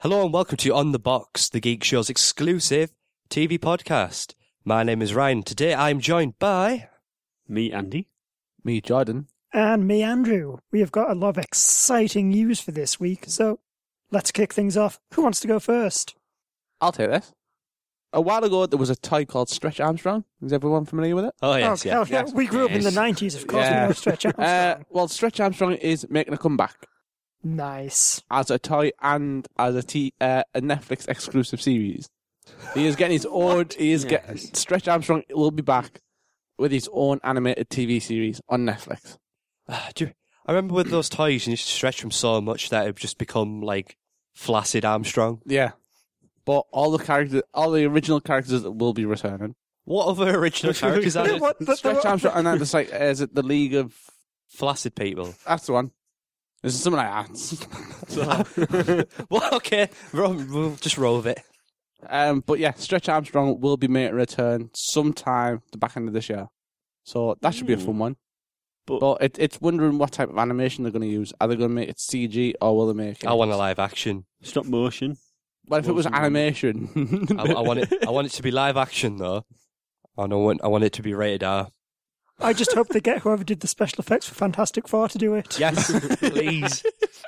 Hello and welcome to On the Box, the Geek Show's exclusive TV podcast. My name is Ryan. Today I'm joined by... Me, Andy. Me, Jordan. And me, Andrew. We have got a lot of exciting news for this week, so let's kick things off. Who wants to go first? I'll take this. A while ago, there was a toy called Stretch Armstrong. Is everyone familiar with it? Oh, yes, hell yeah. We grew up in the 90s, of course. We know Stretch Armstrong. Well, Stretch Armstrong is making a comeback Nice. as a toy and as a Netflix exclusive series. He is getting his own. Stretch Armstrong will be back with his own animated TV series on Netflix. I remember with those toys, you used to stretch them so much that it would just become like flaccid Armstrong. Yeah, but all the original characters will be returning. What other original characters are there? Stretch Armstrong, and then it's like, is it the League of? Flaccid people. That's the one. This is something like that. Well, okay, we'll just roll with it. But yeah, Stretch Armstrong will be making a return sometime the back end of this year. So that should be a fun one. But it's wondering what type of animation they're going to use. Are they going to make it CG or will they make it? I want a live action. Stop motion. Well, if it was animation, I want it to be live action though. I want it to be rated R. I just hope they get whoever did the special effects for Fantastic Four to do it. Yes, please.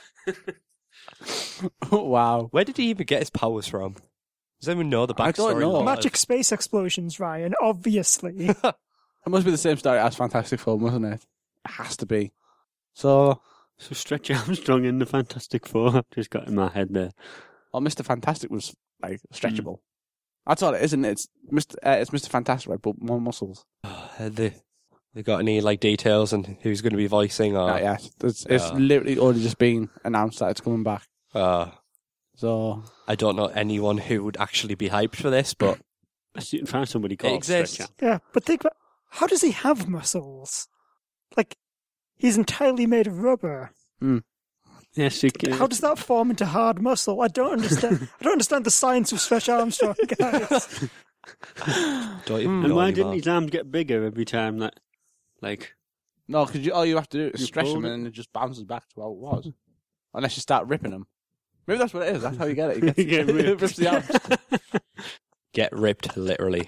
wow. Where did he even get his powers from? Does anyone know the backstory? I don't know. Magic space explosions, Ryan, obviously. It must be the same story as Fantastic Four, mustn't it? It has to be. So Stretch Armstrong in the Fantastic Four. Just got in my head there. Well, Mr. Fantastic was like stretchable. That's all it is, isn't it? It's Mr. Fantastic, right, but more muscles. They got any like details on who's going to be voicing? Or Yeah, it's literally already just been announced that it's coming back. So I don't know anyone who would actually be hyped for this, but Let's see, find somebody called exists. Stretch Yeah, but think about, how does he have muscles? Like, he's entirely made of rubber. Yes, How does that form into hard muscle? I don't understand. I don't understand the science of Stretch Armstrong, guys. don't even And know why anymore. didn't his arms get bigger every time that, like... no, because all you have to do is You stretch pull them it. and it just bounces back to how it was. Unless you start ripping them. Maybe that's what it is. That's how you get it. You Get it ripped. rips the arms. Get ripped, literally.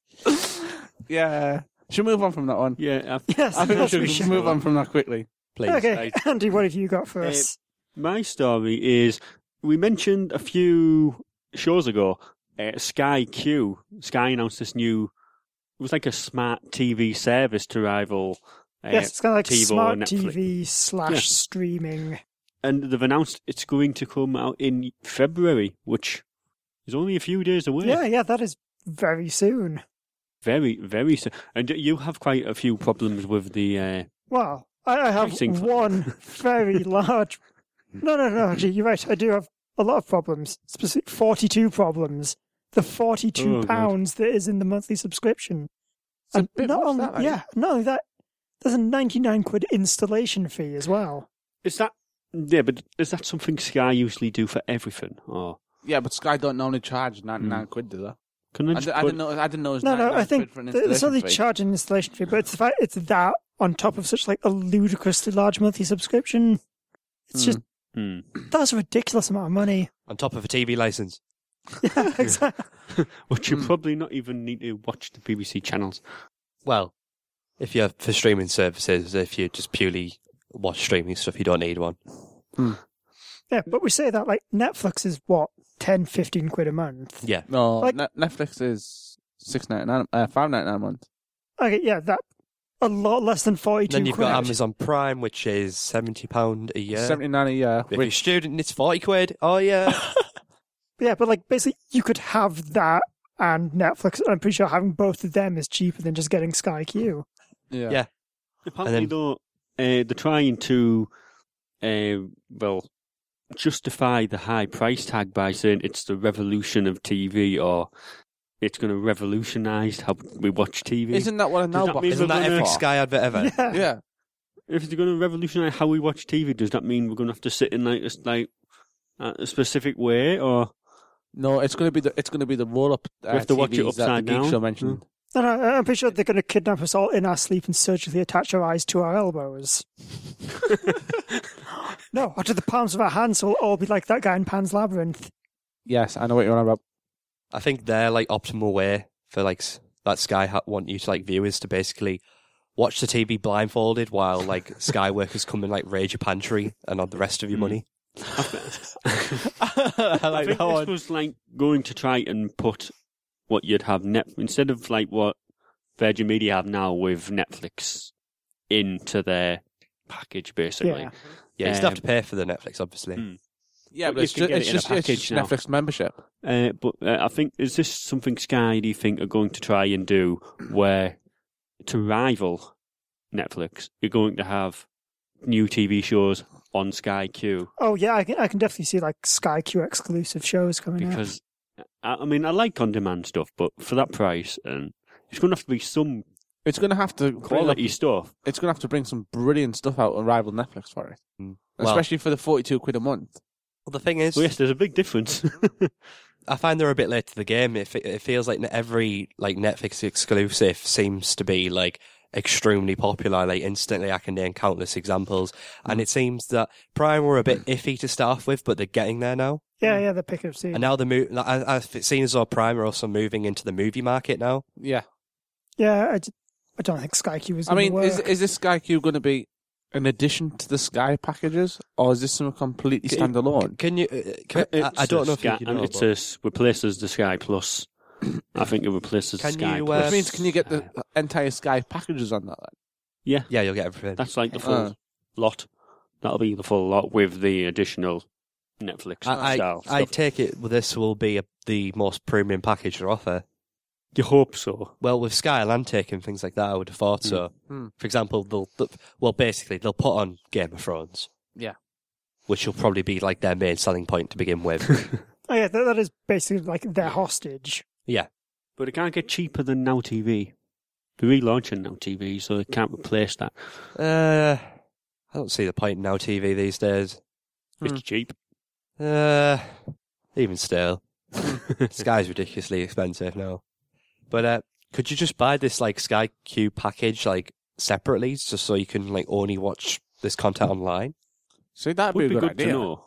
Yeah. Should we move on from that one? Yeah, Yes, I think yes, we we should should. move on from that quickly. Please. Okay, Right. Andy, what have you got for us? my story is, we mentioned a few shows ago, Sky Q. Sky announced this new, it was like a smart TV service to rival Yes, it's kind of like TiVo smart and Netflix. TV / Yeah. streaming. And they've announced it's going to come out in February, which is only a few days away. Yeah, that is very soon. Very, very soon. And you have quite a few problems with the... Well, I have Pricing for- one very large... No, actually, you're right. I do have a lot of problems. Specific 42 problems. The £42 Oh, God. that is in the monthly subscription. It's a bit much, that, like. yeah, no, there's a 99 quid installation fee as well. Is that... Yeah, but is that something Sky usually do for everything? Or Yeah, but Sky don't normally charge 99 quid, do they? can I just didn't know it was No, 99 I think quid for an it's not installation they fee. charge an installation fee, but it's the fact it's that on top of such like a ludicrously large monthly subscription. It's just, that's a ridiculous amount of money. On top of a TV license. Yeah, exactly. Which you probably not even need to watch the BBC channels. Well, if you're for streaming services, if you just purely watch streaming stuff, you don't need one. Yeah, but we say that like Netflix is what, 10, 15 quid a month. Yeah. No, Like- Netflix is $6.99, $5.99 a month. Okay, yeah, that a lot less than 42 Then you've quid. got Amazon Prime, which is £70 a year. $79 a year. If you're a student, it's 40 quid. Oh, yeah. Yeah, but like basically you could have that and Netflix. I'm pretty sure having both of them is cheaper than just getting Sky Q. Yeah. Apparently, though, they're trying to, justify the high price tag by saying it's the revolution of TV, or it's going to revolutionise how we watch TV. Isn't that what a Does now that box mean is? Isn't that gonna- every Sky advert ever? Yeah. Yeah. If it's going to revolutionise how we watch TV, does that mean we're going to have to sit in a specific way, or No, it's going to be the roll up. We have to watch it TVs that upside the Geek down? Show mentioned. No, I'm pretty sure they're going to kidnap us all in our sleep and surgically attach our eyes to our elbows. No, or to the palms of our hands, so we'll all be like that guy in Pan's Labyrinth. Yes, I know what you're on about. I think their like optimal way for like that Sky want you to like view is to basically watch the TV blindfolded while like Sky workers come and like raid your pantry and on the rest of your money. I I think this was like going to try and put what you'd have instead of like what Virgin Media have now with Netflix into their package, basically. Yeah. You still have to pay for the Netflix, obviously. Yeah, But but you can it's get it in a just package now. Netflix membership. But I think, is this something Sky, do you think, are going to try and do where, to rival Netflix, you're going to have new TV shows on Sky Q? Oh yeah, I can definitely see like Sky Q exclusive shows coming out. Because, I mean, I like on-demand stuff, but for that price, and it's going to have to be some It's going to have to quality stuff. It's going to have to bring some brilliant stuff out and rival Netflix for it, especially for the £42 a month. Well, the thing is, Well, yes, there's a big difference. I find they're a bit late to the game. It feels like every like Netflix exclusive seems to be like extremely popular. Like instantly, I can name countless examples. And it seems that Prime were a bit iffy to start off with, but they're getting there now. Yeah, the pick of scene. And now I've seen as though Prime are also moving into the movie market now. Yeah. Yeah, I don't think Sky Q is. I mean, work. is this Sky Q going to be an addition to the Sky packages, or is this something completely standalone? Can you? I don't know if you know. It replaces the Sky Plus. I think it replaces Can Sky you, Plus. Which means, can you get the entire Sky packages on that then? Yeah, Yeah, you'll get everything. that's like the full lot. That'll be the full lot with the additional Netflix style I stuff. take it this will be the most premium package to offer. You hope so. Well, with Sky Atlantic and things like that, I would have thought so. For example, they'll put on Game of Thrones. Yeah. Which will probably be like their main selling point to begin with. Oh yeah, that is basically like their hostage. Yeah. But it can't get cheaper than Now TV. They're relaunching Now TV, so it can't replace that. I don't see the point in Now TV these days. It's cheap. Even still. Sky's ridiculously expensive now. But could you just buy this like Sky Q package like separately, just so you can like only watch this content online? So that'd Would be a good to idea. know.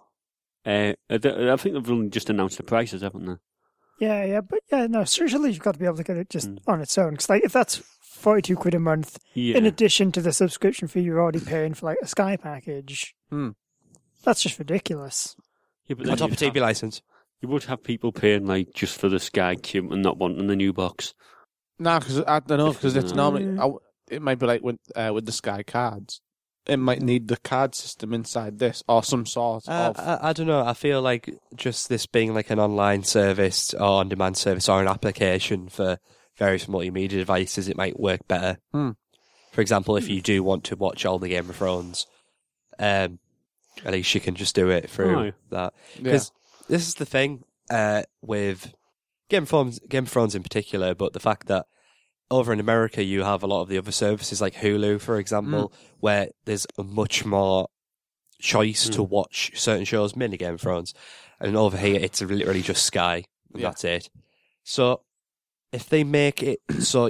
I think they've only just announced the prices, haven't they? Yeah, no, certainly you've got to be able to get it just on its own. Because like, if that's £42 a month, Yeah. in addition to the subscription fee you're already paying for like a Sky package, that's just ridiculous. Yeah, but On top of TV license. You would have people paying like just for the Sky Q and not wanting the new box. No, because I don't know, because it's normally it might be like with the Sky cards. It might need the card system inside this or some sort of. I don't know. I feel like just this being like an online service or on-demand service or an application for various multimedia devices, it might work better. For example, if you do want to watch all the Game of Thrones, at least you can just do it through that. Because this is the thing with Game of Thrones in particular, but the fact that over in America you have a lot of the other services like Hulu, for example, where there's a much more choice to watch certain shows, mainly Game of Thrones. And over here it's literally just Sky, and that's it. So if they make it so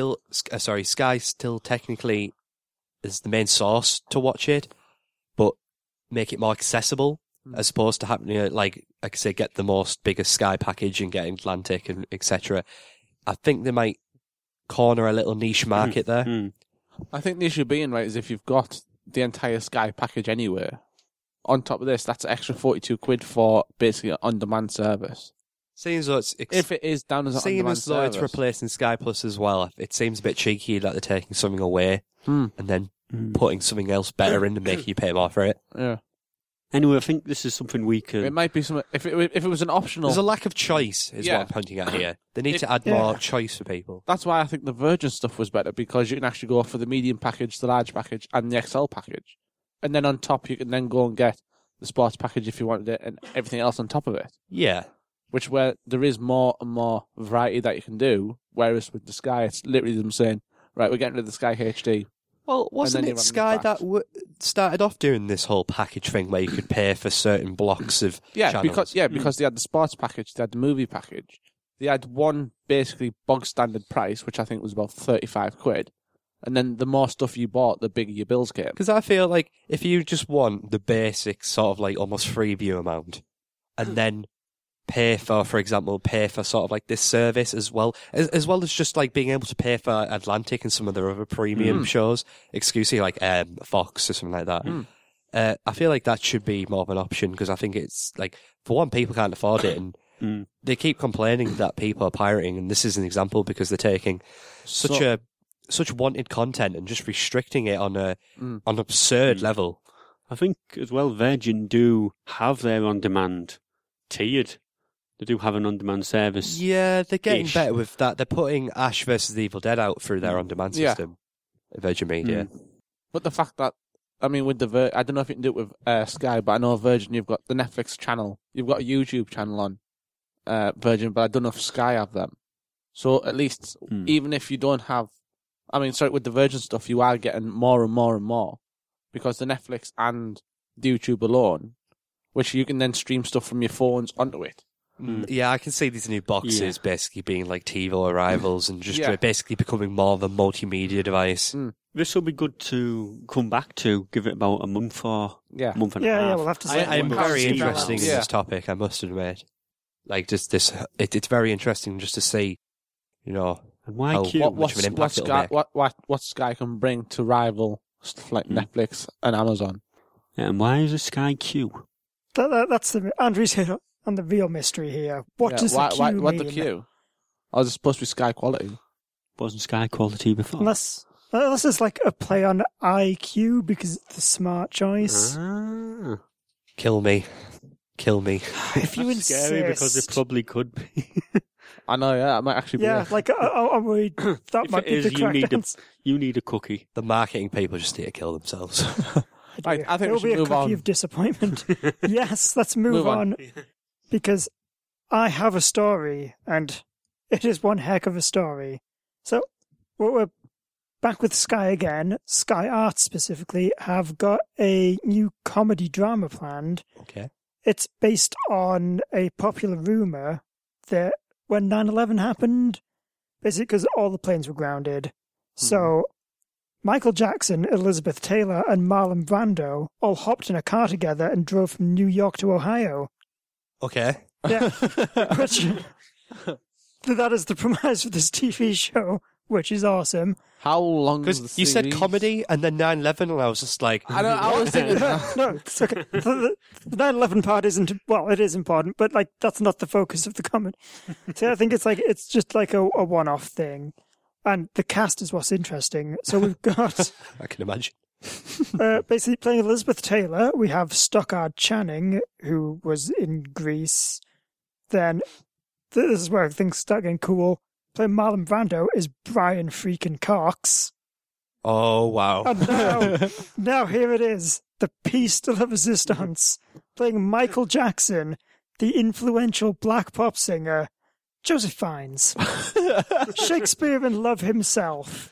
Sky still technically is the main source to watch it, but make it more accessible as opposed to having like I say, get the biggest Sky package and get Atlantic and etc. I think they might corner a little niche market there. I think the issue being right is if you've got the entire Sky package anywhere, on top of this, that's extra £42 for basically an on-demand service. Seems though if it is down as an seems on-demand as though service, it's replacing Sky Plus as well. It seems a bit cheeky that they're taking something away and then putting something else better in and making you pay more for it. Yeah. Anyway, I think this is something we can. It might be something. If it was an optional, There's a lack of choice, is what I'm pointing at here. They need to add more choice for people. That's why I think the Virgin stuff was better, because you can actually go for the medium package, the large package, and the XL package, and then on top you can then go and get the sports package if you wanted it, and everything else on top of it. Yeah. Which where there is more and more variety that you can do, whereas with the Sky, it's literally them saying, right, we're getting rid of the Sky HD. Well, wasn't it Sky that started off doing this whole package thing where you could pay for certain blocks of channels? Because they had the sports package, they had the movie package. They had one basically bog standard price, which I think was about £35. And then the more stuff you bought, the bigger your bills came. Because I feel like if you just want the basic sort of like almost freeview amount, and then pay for sort of like this service as well as just like being able to pay for Atlantic and some of their other premium shows, exclusively like Fox or something like that. I feel like that should be more of an option because I think it's like, for one, people can't afford it, and they keep complaining that people are pirating, and this is an example because they're taking such wanted content and just restricting it on an absurd level. I think as well, Virgin do have their on-demand tiered. They do have an on-demand service. Yeah, they're getting better with that. They're putting Ash vs. the Evil Dead out through their on-demand system, Virgin Media. But the fact that, I mean, with the I don't know if you can do it with Sky, but I know Virgin, you've got the Netflix channel, you've got a YouTube channel on Virgin, but I don't know if Sky have them. So at least, even if you don't have, with the Virgin stuff, you are getting more and more and more, because the Netflix and the YouTube alone, which you can then stream stuff from your phones onto it. Yeah, I can see these new boxes basically being like TiVo rivals and just basically becoming more of a multimedia device. This will be good to come back to, give it about a month or month and a half. Yeah, we'll have to see. I'm very interested in this topic, I must admit. Like, just this, it's very interesting just to see, and why what Sky can bring to rival stuff like Netflix and Amazon. Yeah, and why is it Sky Q? That's Andrew's hit on the real mystery here. What does the Q mean? What the Q? Oh, is it supposed to be Sky quality? Wasn't Sky quality before? Unless it's like a play on IQ because it's the smart choice. Kill me. If you insist. Scary because it probably could be. I know, it might actually be. Yeah, I'm worried that might be the correct answer. You need a cookie. The marketing people just need to kill themselves. Right, I think it'll be a cookie of disappointment. Yes, let's move on. Because I have a story, and it is one heck of a story. So, we're back with Sky again. Sky Arts specifically have got a new comedy drama planned. Okay. It's based on a popular rumour that when 9/11 happened, basically because all the planes were grounded. So Michael Jackson, Elizabeth Taylor, and Marlon Brando all hopped in a car together and drove from New York to Ohio. Okay. Yeah. Which, that is the premise for this TV show, which is awesome. How long? Because you said comedy and then 9/11, and I was just like, I was thinking, no, it's okay. The 9/11 part isn't, well, it is important, but like that's not the focus of the comedy. So I think it's just like a one-off thing, and the cast is what's interesting. So we've got, I can imagine. Basically playing Elizabeth Taylor, we have Stockard Channing, who was in Grease. Then this is where things start getting cool. Playing Marlon Brando is Brian freaking Cox. Oh, wow. And now here it is, the piece de la resistance, playing Michael Jackson, the influential black pop singer, Joseph Fiennes. Shakespeare in love himself.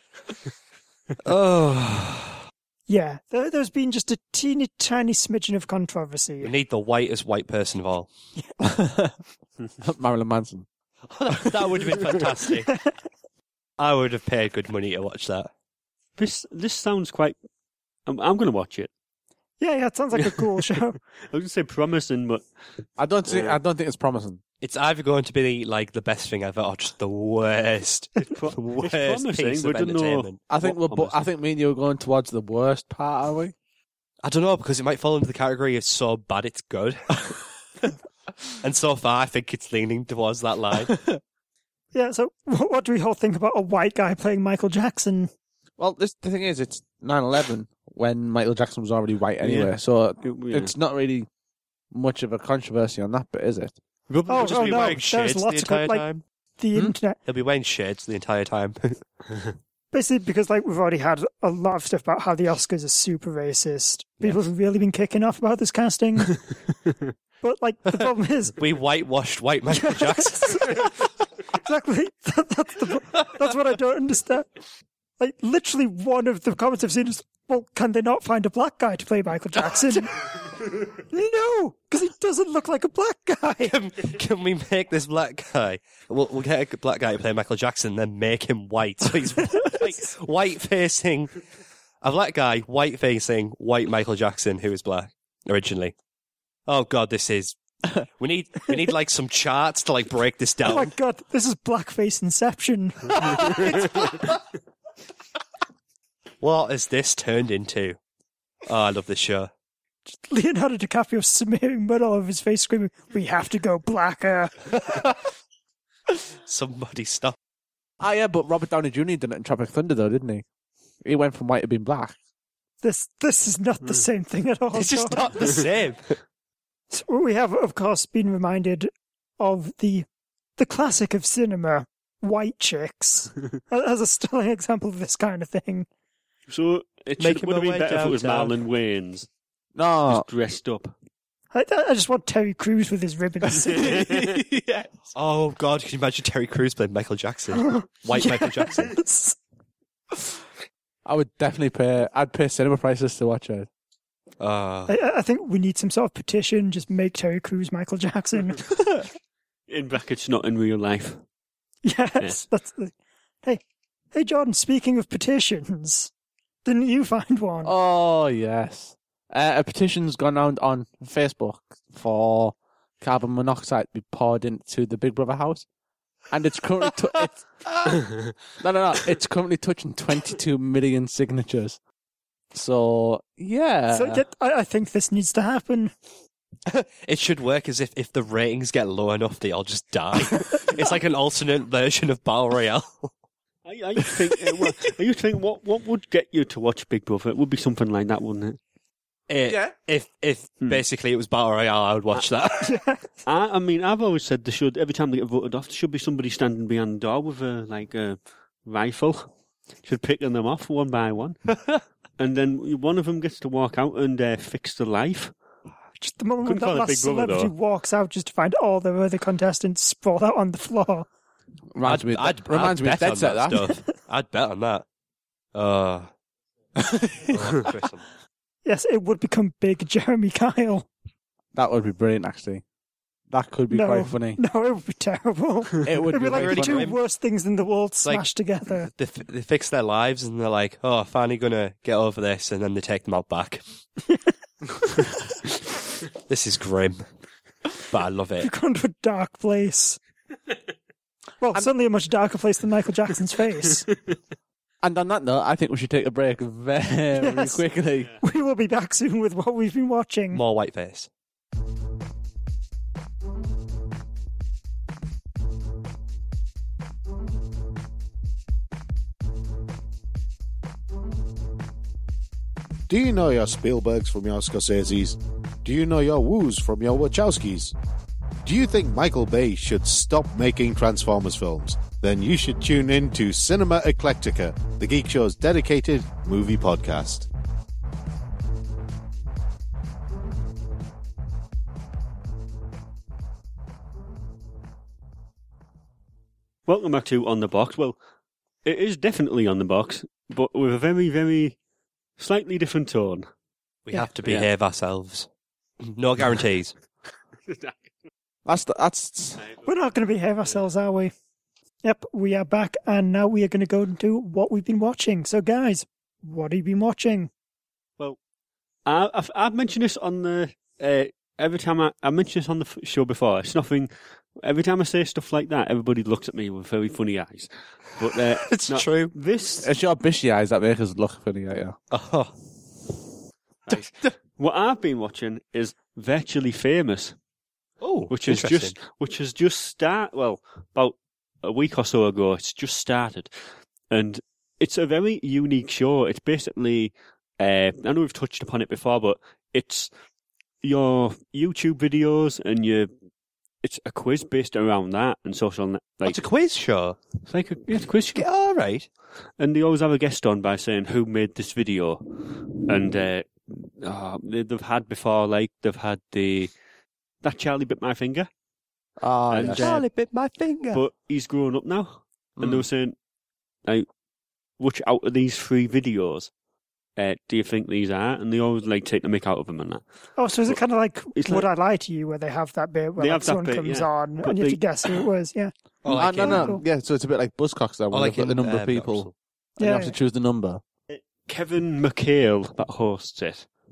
Oh. Yeah, there's been just a teeny tiny smidgen of controversy. We need the whitest white person of all. Marilyn Manson. That would have been fantastic. I would have paid good money to watch that. This sounds quite... I'm going to watch it. Yeah, it sounds like a cool show. I was going to say promising, but... I don't think it's promising. It's either going to be like the best thing ever or just the worst. It's promising, piece of entertainment. I think me and you are going towards the worst part, are we? I don't know, because it might fall into the category of so bad it's good. And so far, I think it's leaning towards that line. Yeah, so what do we all think about a white guy playing Michael Jackson? Well, the thing is, it's 9/11 when Michael Jackson was already white anyway, so it's not really much of a controversy on that bit, is it? He'll just be wearing shades the entire time. The internet. He'll be wearing shades the entire time. Basically, because we've already had a lot of stuff about how the Oscars are super racist. People have really been kicking off about this casting. But the problem is, we whitewashed white Michael Jackson. Exactly. That's what I don't understand. Literally, one of the comments I've seen is, "Well, can they not find a black guy to play Michael Jackson?" No, because he doesn't look like a black guy. Can we make this black guy? We'll get a black guy to play Michael Jackson, then make him white. So he's white facing a black guy, white facing white Michael Jackson, who is black originally. Oh God, this is We need like some charts to like break this down. Oh my god, this is blackface Inception. What has this turned into? Oh, I love this show. Leonardo DiCaprio smearing mud all over his face, screaming, "We have to go blacker." Somebody stop. Ah, yeah, but Robert Downey Jr. did it in Tropic Thunder, though, didn't he? He went from white to being black. This is not the same thing at all. It's just not the same. So we have, of course, been reminded of the classic of cinema, White Chicks, as a stunning example of this kind of thing. So it would have been better if it was Marlon Wayans. No. Just dressed up. I just want Terry Crews with his ribbons. Yes. Oh, God, can you imagine Terry Crews playing Michael Jackson? White Michael Jackson. I would definitely I'd pay cinema prices to watch it. I think we need some sort of petition, just make Terry Crews Michael Jackson. In brackets, not in real life. Yes. That's Hey, Jordan, speaking of petitions, didn't you find one? Oh, yes. A petition's gone out on Facebook for carbon monoxide to be poured into the Big Brother house. And it's currently it's currently touching 22 million signatures. So, yeah. So I think this needs to happen. It should work as if the ratings get low enough, they all just die. It's like an alternate version of Battle Royale. I think what would get you to watch Big Brother? It would be something like that, wouldn't it? If basically it was Battle Royale, I would watch that. I mean, I've always said there should, every time they get voted off, there should be somebody standing behind the door with a rifle, should picking them off one by one, and then one of them gets to walk out and fix the life. Just the moment that last celebrity walks out, just to find all the other contestants sprawled out on the floor. Reminds me of Dead Set, that stuff. I'd bet on that. Yes, it would become Big Jeremy Kyle. That would be brilliant, actually. That could be quite funny. No, it would be terrible. It would be like the two worst things in the world smashed together. They fix their lives and they're like, "Oh, finally gonna get over this," and then they take them out back. This is grim, but I love it. You've gone to a dark place. Well, certainly a much darker place than Michael Jackson's face. And on that note, I think we should take a break very quickly. We will be back soon with what we've been watching. More Whiteface. Do you know your Spielbergs from your Scorseses? Do you know your Woos from your Wachowskis? Do you think Michael Bay should stop making Transformers films? Then you should tune in to Cinema Eclectica, the Geek Show's dedicated movie podcast. Welcome back to On The Box. Well, it is definitely On The Box, but with a very, very slightly different tone. We have to behave ourselves. No guarantees. That's. We're not going to behave ourselves, are we? Yep, we are back, and now we are going to go into what we've been watching. So, guys, what have you been watching? Well, I've mentioned this on the every time I mentioned this on the show before. It's nothing. Every time I say stuff like that, everybody looks at me with very funny eyes. But it's true. It's your bishy eyes that make us look funny at you. Oh. Right. What I've been watching is Virtually Famous. Oh, which has just started. Well, about a week or so ago, it's just started, and it's a very unique show. It's basically, I know we've touched upon it before, but it's your YouTube videos and it's a quiz based around that and social. It's a quiz show. It's like a quiz show. Yeah, all right. And they always have a guest on by saying who made this video, and they've had before, like they've had that Charlie Bit My Finger. And Charlie Bit My Finger. But he's grown up now. And they were saying, like, which out of these 3 videos do you think these are? And they always take the mick out of them and that. Oh, so is it kind of like Would I Lie to You, where they have that bit where someone comes on and you have to guess who it was? Yeah. No. Yeah, so it's a bit like Buzzcocks there, where they've got the number of people. And you have to choose the number. Kevin McHale, that hosts it,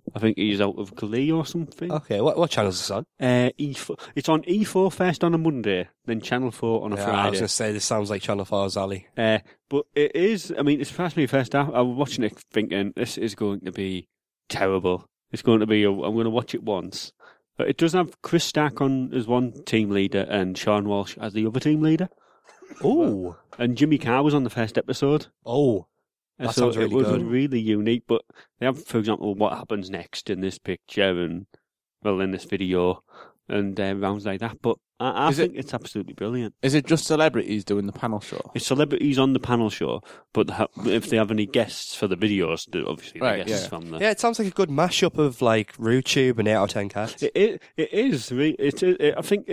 I think he's out of Glee or something. Okay, what channel is this on? E4. It's on E4 first on a Monday, then Channel 4 on a Friday. I was going to say, this sounds like Channel 4's alley. But it is, I mean, it surprised me first half. I was watching it thinking, this is going to be terrible. It's going to be, I'm going to watch it once. But it does have Chris Stack on as one team leader and Sean Walsh as the other team leader. Oh. And Jimmy Carr was on the first episode. Oh. That sounds really good. It was really unique, but they have, for example, what happens next in this picture and, well, in this video and rounds like that. But I think it's absolutely brilliant. Is it just celebrities doing the panel show? It's celebrities on the panel show, but if they have any guests for the videos, obviously the guests from the... Yeah, it sounds like a good mashup of like RuTube and 8 out of 10 Cats. It is. I think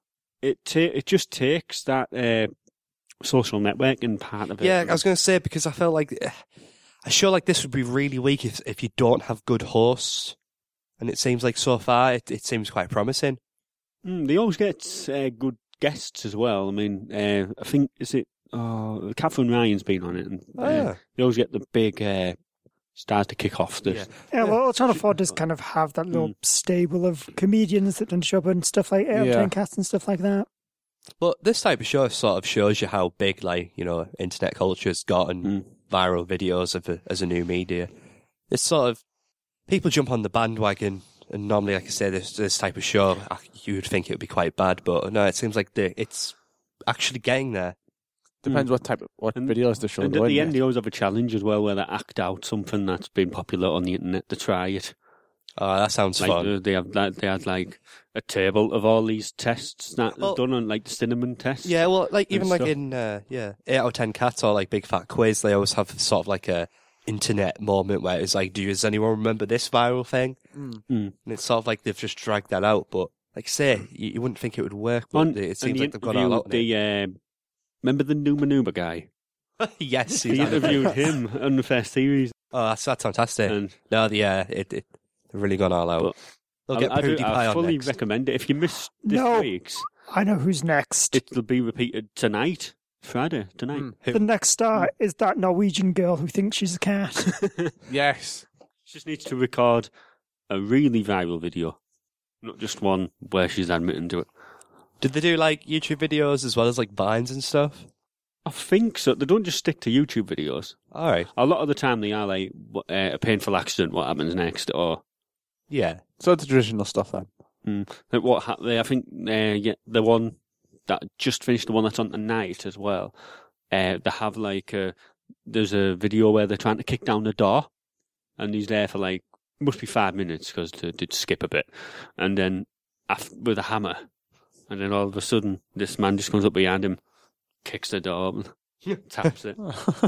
it just takes that social networking part of it. Yeah, I was going to say, because I felt like a show like this would be really weak if you don't have good hosts, and it seems like so far it seems quite promising. They always get good guests as well. I mean, I think, Catherine Ryan's been on it, and they always get the big stars to kick off this. Well, Channel 4 does kind of have that little stable of comedians that can show up and stuff like 8 out of 10 Cats and stuff like that. But this type of show sort of shows you how big, like, you know, internet culture's gotten viral videos as a new media. It's sort of, people jump on the bandwagon, and normally, like I say, this type of show, you would think it would be quite bad, but no, it seems like it's actually getting there. Depends what videos they're showing. And at the end, they always have a challenge as well, where they act out something that's been popular on the internet to try it. Oh, that sounds fun. They had like a table of all these tests that are done on, like the cinnamon test. Yeah, well, like even like in 8 out of 10 Cats or like Big Fat Quiz, they always have sort of like a internet moment where it's like, does anyone remember this viral thing? And it's sort of like they've just dragged that out, but like I say, you wouldn't think it would work, but it seems like they've gone all out on it. Remember the Numa Numa guy? Yes, he interviewed him on the first series. Oh, that's fantastic. And they've really gone all out. They'll get PewDiePie on I fully next. recommend it. If you missed this week's, I know who's next. It'll be repeated tonight. Friday, tonight. The next star is that Norwegian girl who thinks she's a cat. Yes. She just needs to record a really viral video, not just one where she's admitting to it. Did they do like YouTube videos as well as like Vines and stuff? I think so. They don't just stick to YouTube videos. All right. A lot of the time they are like a painful accident, what happens next, or... Yeah. So it's the traditional stuff then. I think the one that just finished, the one that's on tonight as well, they have like there's a video where they're trying to kick down the door, and he's there for like, must be 5 minutes because they did skip a bit, and then with a hammer, and then all of a sudden this man just comes up behind him, kicks the door open, taps it.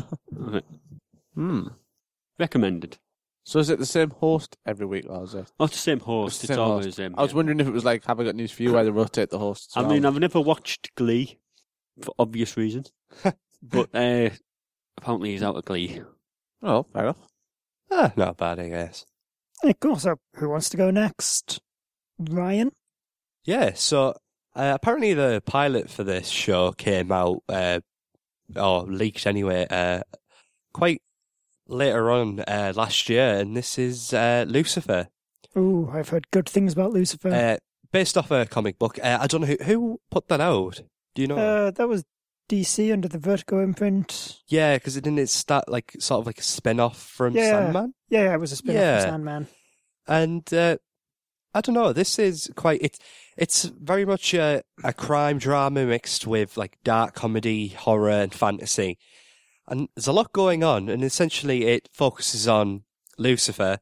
Recommended. So is it the same host every week, or is it? Oh, it's the same host. It's always him. I was wondering if it was like, have I got news for you, where they rotate the hosts? I mean, I've never watched Glee, for obvious reasons. But apparently he's out of Glee. Oh, fair enough. Not bad, I guess. Cool. So, who wants to go next? Ryan? Yeah, so apparently the pilot for this show came out, or leaked anyway, quite later on last year, and this is Lucifer. Ooh, I've heard good things about Lucifer. Based off a comic book. I don't know who put that out. Do you know? That was DC under the Vertigo imprint. Yeah, because it didn't start like sort of like a spin-off from Sandman. Yeah, it was a spin-off from Sandman. And I don't know. This is quite. It's very much a crime drama mixed with like dark comedy, horror, and fantasy. And there's a lot going on, and essentially it focuses on Lucifer,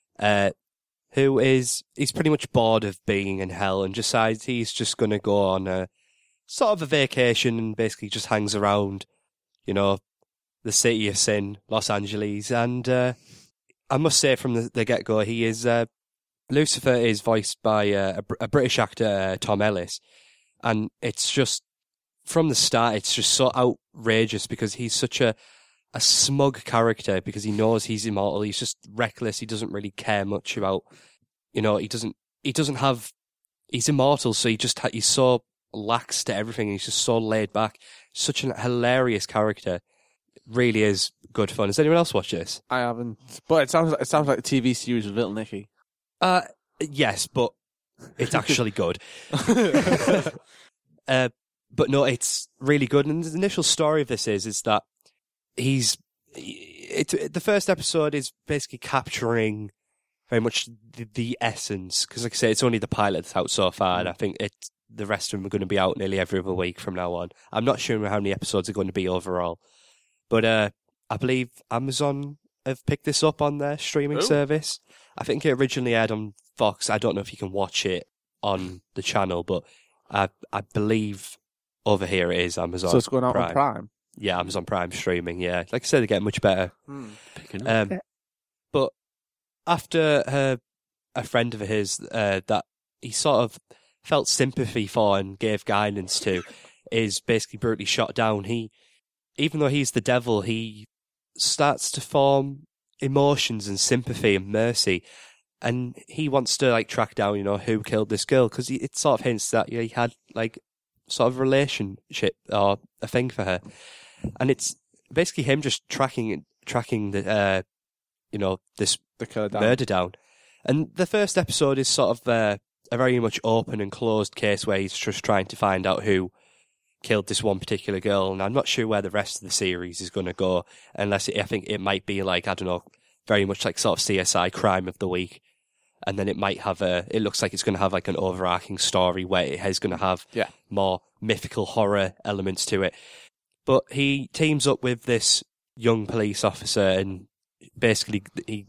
he's pretty much bored of being in hell and decides he's just going to go on a sort of a vacation and basically just hangs around, you know, the city of sin, Los Angeles. And I must say from the get-go, he is Lucifer is voiced by a British actor, Tom Ellis, and it's just, from the start, it's just so outrageous because he's such a smug character because he knows he's immortal. He's just reckless. He doesn't really care much about, you know, he doesn't have, he's immortal. So he's so lax to everything. He's just so laid back. Such a hilarious character. Really is good fun. Has anyone else watched this? I haven't, but it sounds like a TV series with Little Nicky. Yes, but it's actually good. But no, it's really good. And the initial story of this is that the first episode is basically capturing very much the essence, because like I say, it's only the pilot that's out so far, and I think the rest of them are going to be out nearly every other week from now on. I'm not sure how many episodes are going to be overall, but I believe Amazon have picked this up on their streaming service. I think it originally aired on Fox. I don't know if you can watch it on the channel, but I believe over here it is Amazon. So it's going out Prime. on Prime? Yeah, Amazon Prime streaming, yeah. Like I said, they get much better. But after a friend of his that he sort of felt sympathy for and gave guidance to is basically brutally shot down, even though he's the devil, he starts to form emotions and sympathy and mercy. And he wants to like track down, who killed this girl, because it sort of hints that he had like sort of relationship or a thing for her, and it's basically him just tracking the this murder down. And the first episode is sort of a very much open and closed case where he's just trying to find out who killed this one particular girl, and I'm not sure where the rest of the series is going to go, unless I think it might be like, I don't know, very much like sort of CSI Crime of the Week. And then it might have it looks like it's going to have like an overarching story where it is going to have more mythical horror elements to it. But he teams up with this young police officer, and basically he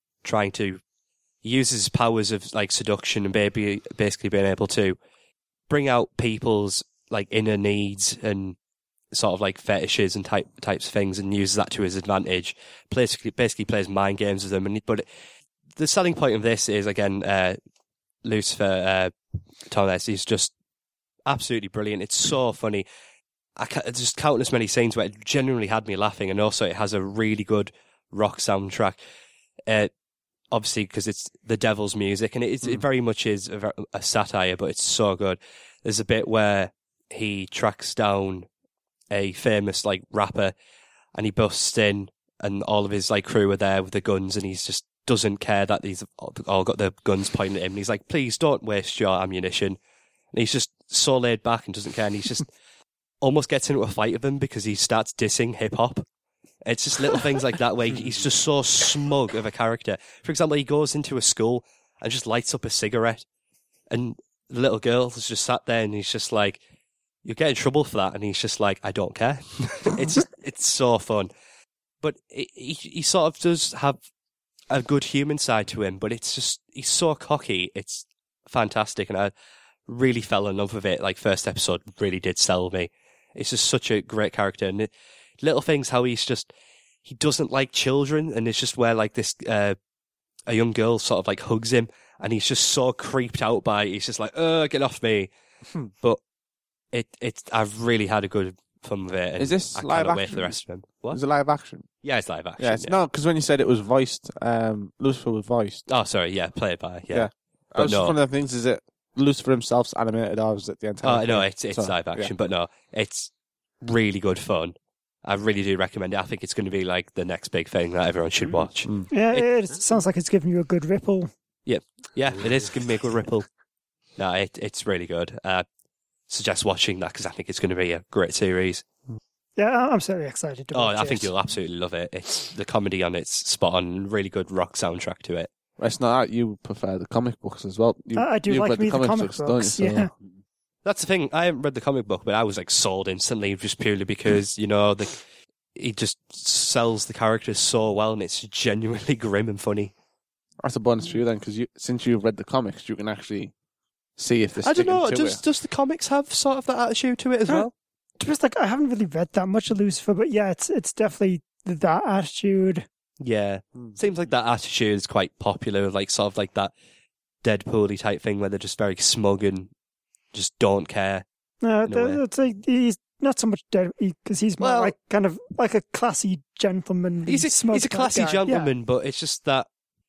uses his powers of like seduction and basically being able to bring out people's like inner needs and sort of like fetishes and types of things, and uses that to his advantage. Basically plays mind games with them, but the selling point of this is, again, Lucifer Torres. He's just absolutely brilliant. It's so funny. Just countless many scenes where it genuinely had me laughing, and also it has a really good rock soundtrack. Obviously, because it's the devil's music, and it very much is a satire, but it's so good. There's a bit where he tracks down a famous like rapper, and he busts in, and all of his like crew are there with the guns, and he's just doesn't care that these all got their guns pointed at him. And he's like, please don't waste your ammunition. And he's just so laid back and doesn't care. And he's just almost gets into a fight with him because he starts dissing hip hop. It's just little things like that where he's just so smug of a character. For example, he goes into a school and just lights up a cigarette, and the little girl has just sat there, and he's just like, you'll get in trouble for that. And he's just like, I don't care. It's so fun. But he sort of does have a good human side to him, but it's just, he's so cocky. It's fantastic, and I really fell in love with it. Like, first episode really did sell me. It's just such a great character, and little things how he doesn't like children, and it's just where like this a young girl sort of like hugs him, and he's just so creeped out by it. He's just like, get off me. But I've really had a good fun with it. And is this I live cannot action? wait for the rest of them. What? Is it live action? Yeah, it's live action. Yeah, no, because when you said it was voiced, Lucifer was voiced. Oh, sorry, yeah, played by, yeah. That was just one of the things, is it Lucifer himself's animated, or is it the entire Oh, no, it's live action, but no, it's really good fun. I really do recommend it. I think it's going to be like the next big thing that everyone should watch. Yeah, it sounds like it's giving you a good ripple. Yeah, it is giving me a good ripple. No, it's really good. Suggest watching that because I think it's going to be a great series. Yeah, I'm certainly excited to watch it. I think you'll absolutely love it. It's the comedy on it's spot on, really good rock soundtrack to it. It's not that you prefer the comic books as well. I do like the comic books, don't you? So, yeah. That's the thing. I haven't read the comic book, but I was like sold instantly, just purely because he just sells the characters so well, and it's genuinely grim and funny. That's a bonus for you then, because since you've read the comics, you can actually see if this. I don't know. Does the comics have sort of that attitude to it as well? Just like, I haven't really read that much of Lucifer, but yeah, it's definitely that attitude. Yeah, seems like that attitude is quite popular, like sort of like that Deadpool-y type thing where they're just very smug and just don't care. No, he's not so much dead because he's more like kind of like a classy gentleman. He's a classy gentleman, but it's just that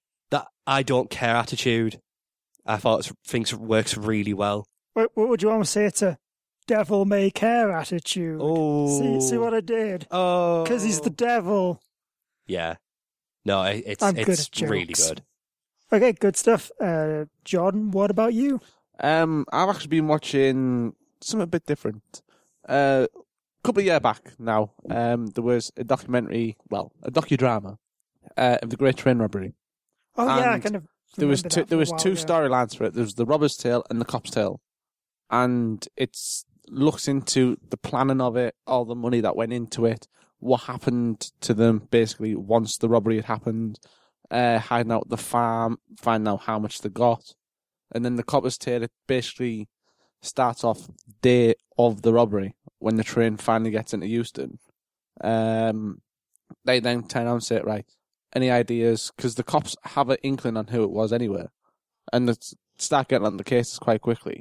I don't care attitude. I thought things works really well. What would you almost say? It's a devil may care attitude. Oh, see what I did? Oh, because he's the devil. Yeah, no, it's really good. Okay, good stuff. Jordan, what about you? I've actually been watching something a bit different. A couple of years back now, there was a documentary, a docudrama, of the Great Train Robbery. Oh, yeah, I kind of There was two storylines for it. There was the robber's tale and the cop's tale. And it looks into the planning of it, all the money that went into it, what happened to them basically once the robbery had happened, hiding out the farm, finding out how much they got. And then the copper's tale, it basically starts off the day of the robbery, when the train finally gets into Euston. They then turn around and say, right, any ideas? Because the cops have an inkling on who it was anyway. And they start getting on the cases quite quickly.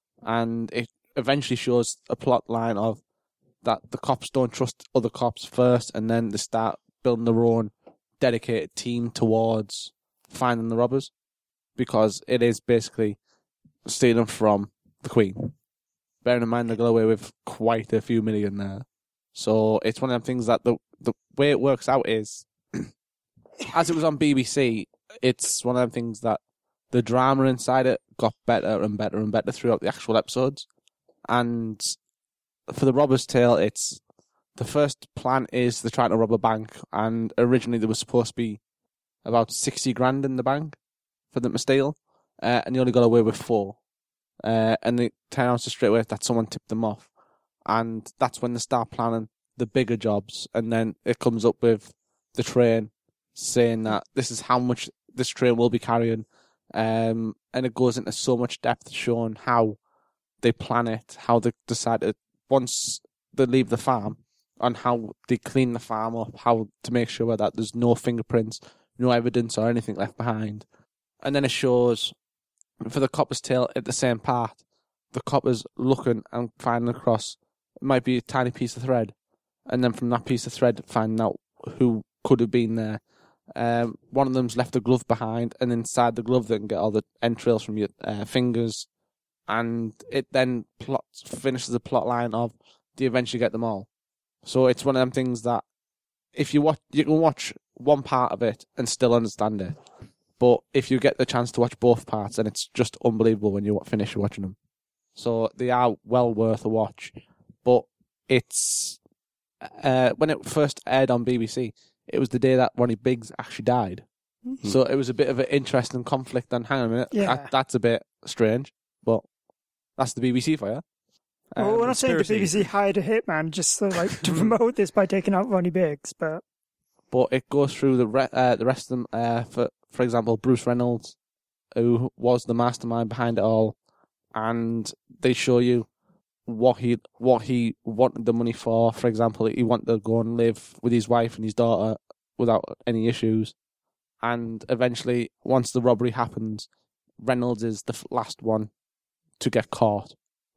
And it eventually shows a plot line of that the cops don't trust other cops first, and then they start building their own dedicated team towards finding the robbers, because it is basically stealing from the Queen. Bearing in mind they got away with quite a few million there. So it's one of them things that the way it works out is, as it was on BBC, it's one of them things that the drama inside it got better and better and better throughout the actual episodes. And for the robber's tale, it's the first plan is they're trying to rob a bank, and originally there was supposed to be about 60 grand in the bank for them to steal, and they only got away with 4. And they turn out straight away that someone tipped them off, and that's when they start planning the bigger jobs. And then it comes up with the train, saying that this is how much this train will be carrying, and it goes into so much depth showing how they plan it, how they decide it once they leave the farm, on how they clean the farm up, how to make sure that there's no fingerprints, no evidence or anything left behind. And then it shows, for the copper's tale, at the same part, the copper's looking and finding across, it might be a tiny piece of thread, and then from that piece of thread finding out who could have been there. One of them's left a glove behind, and inside the glove they can get all the entrails from your fingers, and it then finishes the plot line of do you eventually get them all. So it's one of them things that if you can watch one part of it and still understand it, but if you get the chance to watch both parts, then it's just unbelievable when you finish watching them. So they are well worth a watch. But it's when it first aired on BBC, it was the day that Ronnie Biggs actually died. Mm-hmm. So it was a bit of an interesting conflict. And hang on a minute, that's a bit strange, but that's the BBC for you. Well, we're not saying the BBC hired a hitman just to promote this by taking out Ronnie Biggs, but it goes through the rest of them. For example, Bruce Reynolds, who was the mastermind behind it all, and they show you what he wanted the money for. For example, he wanted to go and live with his wife and his daughter without any issues. And eventually, once the robbery happens, Reynolds is the last one to get caught.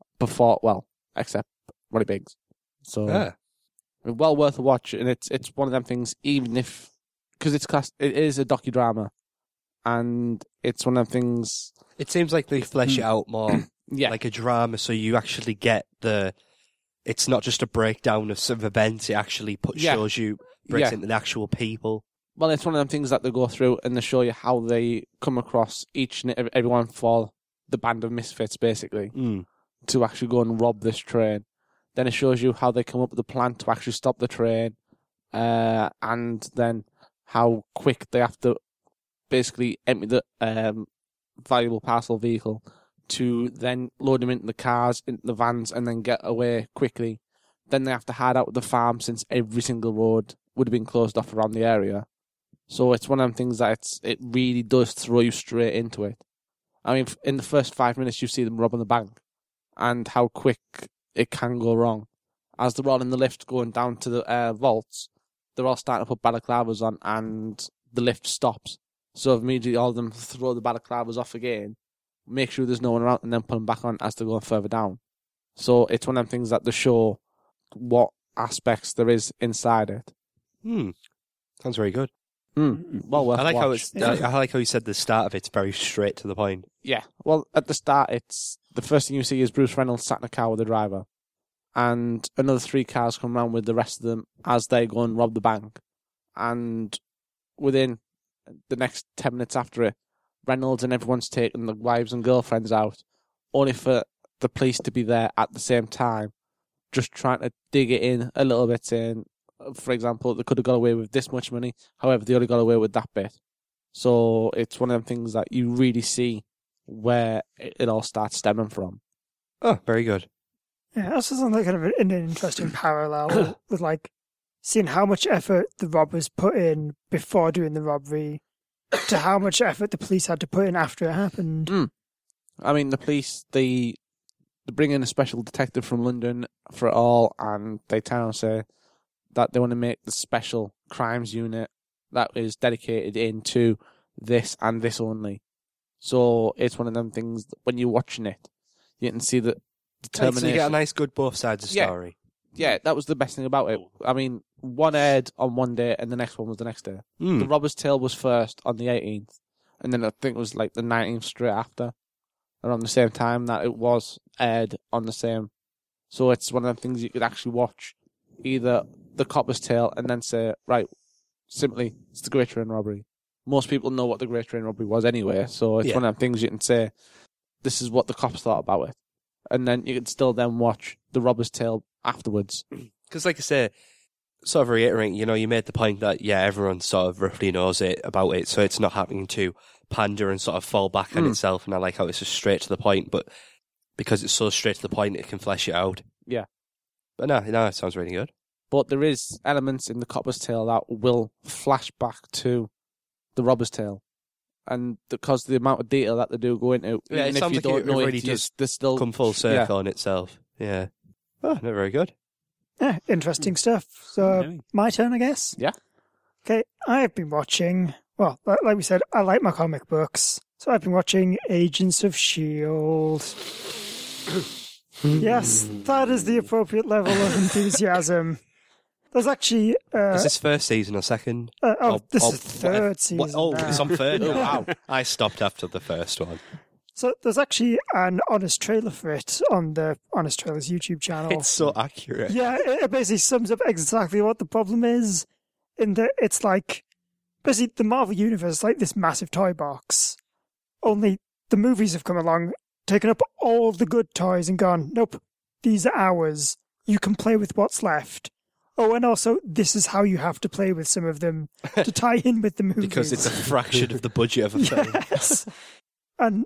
Except Ronnie Biggs. So, well worth a watch, and it's one of them things. Even if, because it is a docudrama, and it's one of them things. It seems like they flesh it out more, yeah, like a drama, so you actually get it's not just a breakdown of some events. It actually shows you breaks into the actual people. Well, it's one of them things that they go through, and they show you how they come across each and everyone for the band of misfits, basically. To actually go and rob this train. Then it shows you how they come up with a plan to actually stop the train, and then how quick they have to basically empty the valuable parcel vehicle to then load them into the cars, into the vans, and then get away quickly. Then they have to hide out of the farm since every single road would have been closed off around the area. So it's one of them things that it really does throw you straight into it. I mean, in the first 5 minutes you see them robbing the bank, and how quick it can go wrong. As they're all in the lift going down to the vaults, they're all starting to put balaclavas on, and the lift stops. So immediately all of them throw the balaclavas off again, make sure there's no one around, and then put them back on as they're going further down. So it's one of them things that they show what aspects there is inside it. Sounds very good. Well worth I like watch. I like how you said the start of it's very straight to the point. Yeah. Well, at the start, it's the first thing you see is Bruce Reynolds sat in a car with the driver, and another 3 cars come around with the rest of them as they go and rob the bank. And within the next 10 minutes after it, Reynolds and everyone's taking the wives and girlfriends out, only for the police to be there at the same time, just trying to dig it in a little bit, saying, for example, they could have got away with this much money, however, they only got away with that bit. So it's one of them things that you really see where it all starts stemming from. Oh, very good. Yeah, that's just like kind of an interesting parallel with like seeing how much effort the robbers put in before doing the robbery to how much effort the police had to put in after it happened. I mean, the police, they bring in a special detective from London for it all, and they tell and say that they want to make the special crimes unit that is dedicated into this and this only. So it's one of them things that when you're watching it, you can see the determination. So you get a nice, good both sides of the story. Yeah, that was the best thing about it. I mean, one aired on one day and the next one was the next day. The Robber's Tale was first on the 18th, and then I think it was like the 19th straight after, around the same time that it was aired on the same. So it's one of the things you could actually watch, either The Copper's Tale and then say, right, simply, it's the Great Train Robbery. Most people know what the Great Train Robbery was anyway, so it's one of the things you can say, this is what the cops thought about it. And then you can still then watch The Robber's Tale afterwards. Because, like I say, sort of reiterating, you made the point that, everyone sort of roughly knows about it, so it's not having to pander and sort of fall back on itself, and I like how it's just straight to the point, but because it's so straight to the point, it can flesh it out. Yeah. But no, it sounds really good. But there is elements in The Copper's Tale that will flash back to The Robber's Tale. And because the amount of detail that they do go into, even if you don't know really it, does they still come full circle on itself. Yeah. Oh, no, very good. Yeah, interesting stuff. So, my turn, I guess? Yeah. Okay, I have been watching, well, like we said, I like my comic books. So I've been watching Agents of S.H.I.E.L.D. Yes, that is the appropriate level of enthusiasm. There's actually... is this first season or second? This is third season. It's on third now. Wow. I stopped after the first one. So there's actually an honest trailer for it on the Honest Trailers YouTube channel. It's so accurate. Yeah, it basically sums up exactly what the problem is. In that it's like, basically the Marvel Universe is like this massive toy box. Only the movies have come along, taken up all the good toys and gone, nope, these are ours. You can play with what's left. Oh, and also, this is how you have to play with some of them to tie in with the movies. Because it's a fraction of the budget of a film. Yes. And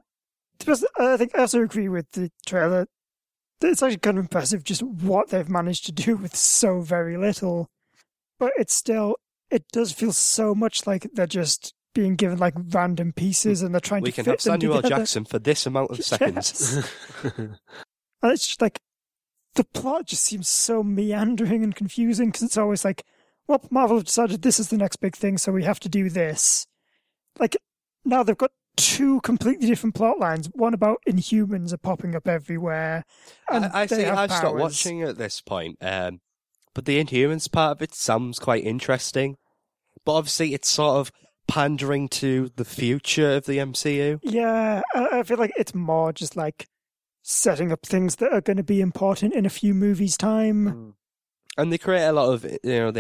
I think I also agree with the trailer. It's actually kind of impressive just what they've managed to do with so very little. But it does feel so much like they're just being given like random pieces and they're trying to fit them together. We can have Samuel Jackson for this amount of seconds. Yes. And it's just like, the plot just seems so meandering and confusing because it's always like, well, Marvel have decided this is the next big thing, so we have to do this. Like, now they've got two completely different plot lines. One about Inhumans are popping up everywhere. And I see. I've stopped watching at this point. But the Inhumans part of it sounds quite interesting. But obviously, it's sort of pandering to the future of the MCU. Yeah, I feel like it's more just like setting up things that are going to be important in a few movies' time. And they create a lot of, they